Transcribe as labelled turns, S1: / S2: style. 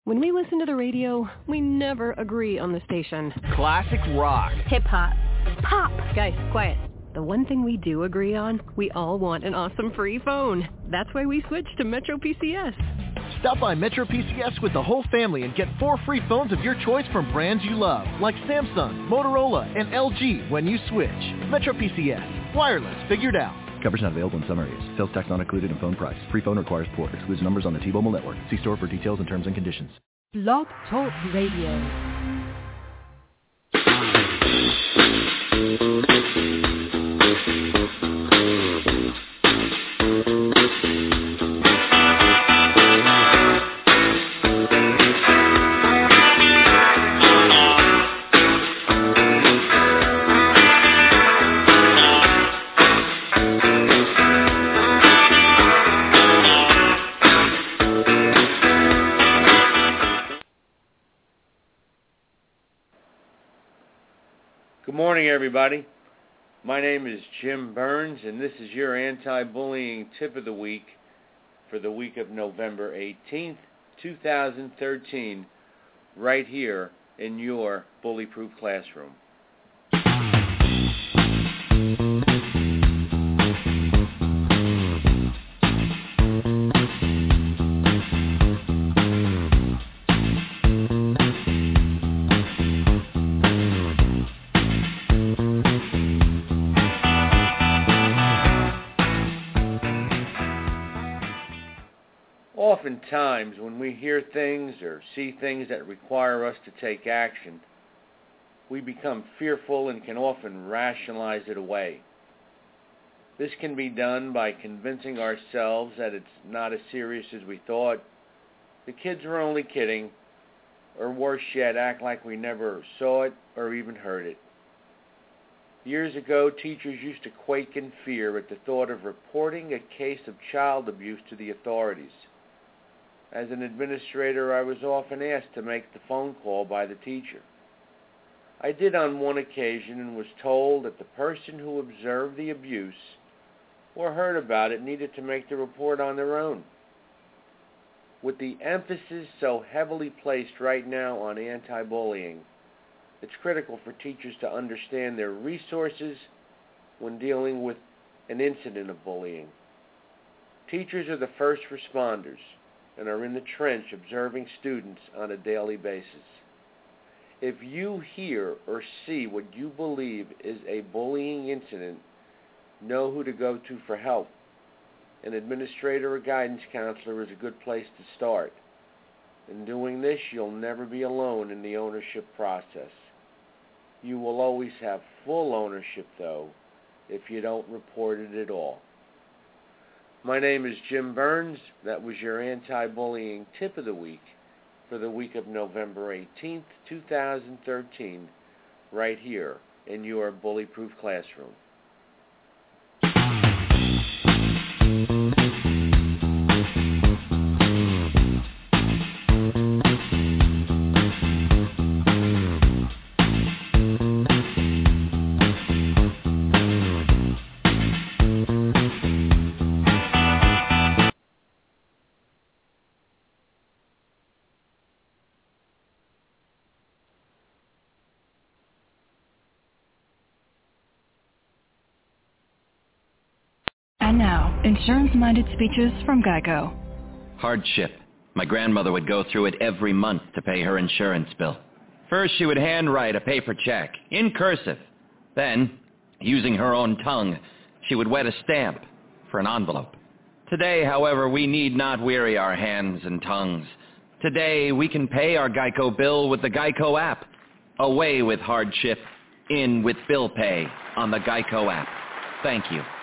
S1: When we listen to the radio, we never agree on the station.
S2: Classic rock.
S3: Hip-hop. Pop.
S1: Guys, quiet. The one thing we do agree on, we all want an awesome free phone. That's why we switched to Metro PCS.
S4: Stop by Metro PCS with the whole family and get 4 free phones of your choice from brands you love, like Samsung, Motorola, and LG when you switch. Metro PCS. Wireless figured out.
S5: Coverage not available in some areas. Sales tax not included in phone price. Free phone requires port. Excludes numbers on the T-Mobile network. See store for details and terms and conditions.
S6: Blog Talk Radio.
S7: Good morning, everybody. My name is Jim Burns, and this is your anti-bullying tip of the week for the week of November 18th, 2013, right here in your Bully-Proof Classroom. Oftentimes, when we hear things or see things that require us to take action, we become fearful and can often rationalize it away. This can be done by convincing ourselves that it's not as serious as we thought, the kids were only kidding, or worse yet, act like we never saw it or even heard it. Years ago, teachers used to quake in fear at the thought of reporting a case of child abuse to the authorities. As an administrator, I was often asked to make the phone call by the teacher. I did on one occasion and was told that the person who observed the abuse or heard about it needed to make the report on their own. With the emphasis so heavily placed right now on anti-bullying, it's critical for teachers to understand their resources when dealing with an incident of bullying. Teachers are the first responders and are in the trench observing students on a daily basis. If you hear or see what you believe is a bullying incident, know who to go to for help. An administrator or guidance counselor is a good place to start. In doing this, you'll never be alone in the ownership process. You will always have full ownership, though, if you don't report it at all. My name is Jim Burns. That was your anti-bullying tip of the week for the week of November 18th, 2013, right here in your Bully-Proof Classroom.
S6: And now, insurance-minded speeches from GEICO.
S8: Hardship. My grandmother would go through it every month to pay her insurance bill. First, she would handwrite a paper check, in cursive. Then, using her own tongue, she would wet a stamp for an envelope. Today, however, we need not weary our hands and tongues. Today, we can pay our GEICO bill with the GEICO app. Away with hardship, in with bill pay on the GEICO app. Thank you.